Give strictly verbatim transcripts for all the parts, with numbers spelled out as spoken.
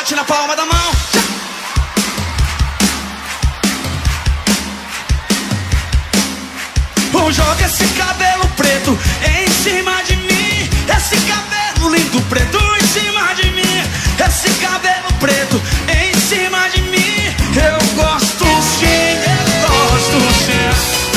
bate na palma da mão. Joga esse cabelo preto em cima de mim. Esse cabelo lindo preto em cima de mim. Esse cabelo preto em cima de mim. Eu gosto sim, eu gosto sim.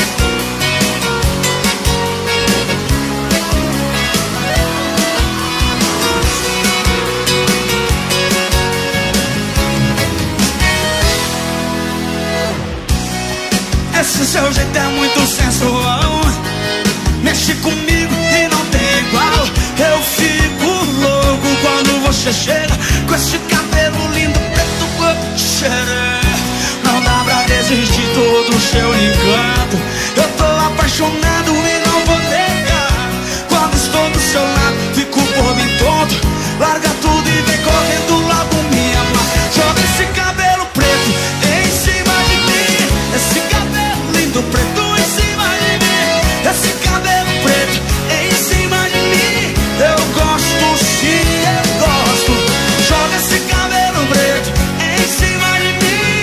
Esse seu jeito é muito sensual. Mexe comigo e não tem igual. Eu fico louco quando você chega com esse cabelo lindo, preto, corpo de xeré. Não dá pra resistir todo o seu encanto. Eu tô apaixonado e não vou negar. Quando estou do seu lado, fico bobo em todo. Larga tudo e vem correndo logo me amar. Joga esse cabelo preto em cima de mim. Esse cabelo lindo, preto em cima de mim. Esse cabelo preto em cima de mim. Eu gosto sim, eu gosto. Joga esse cabelo preto em cima de mim.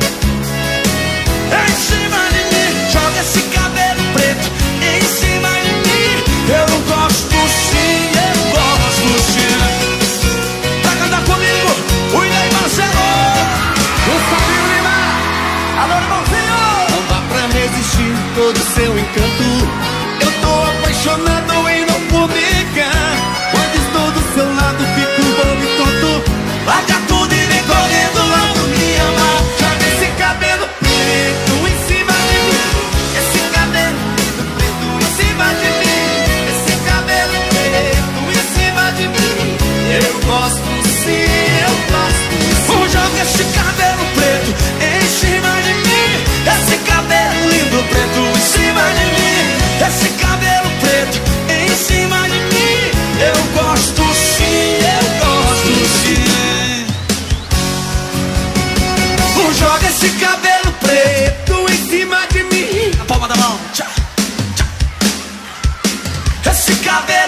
Em cima de mim. Joga esse cabelo preto em cima de mim. Eu gosto sim, eu gosto sim. Pra cantar comigo, o Inei Marcelo, o Fabinho Lima. Alô, irmãozinho. Não dá pra resistir todo o seu encanto. Eu tô apaixonado e não vou negar. Quando estou do seu lado, fico bobo e tonto. Larga tudo e vem correndo logo me amar. Joga esse cabelo preto em cima de mim. Esse cabelo preto em cima de mim. Esse cabelo preto em cima de mim. Eu gosto sim, eu gosto sim. Joga esse cabelo preto em cima de mim. Esse cabelo lindo preto em cima de mim. Esse cabelo preto em cima de mim. Eu gosto sim, eu gosto sim. Joga esse cabelo preto em cima de mim. na palma da mão. Tchau, tchau. Esse cabelo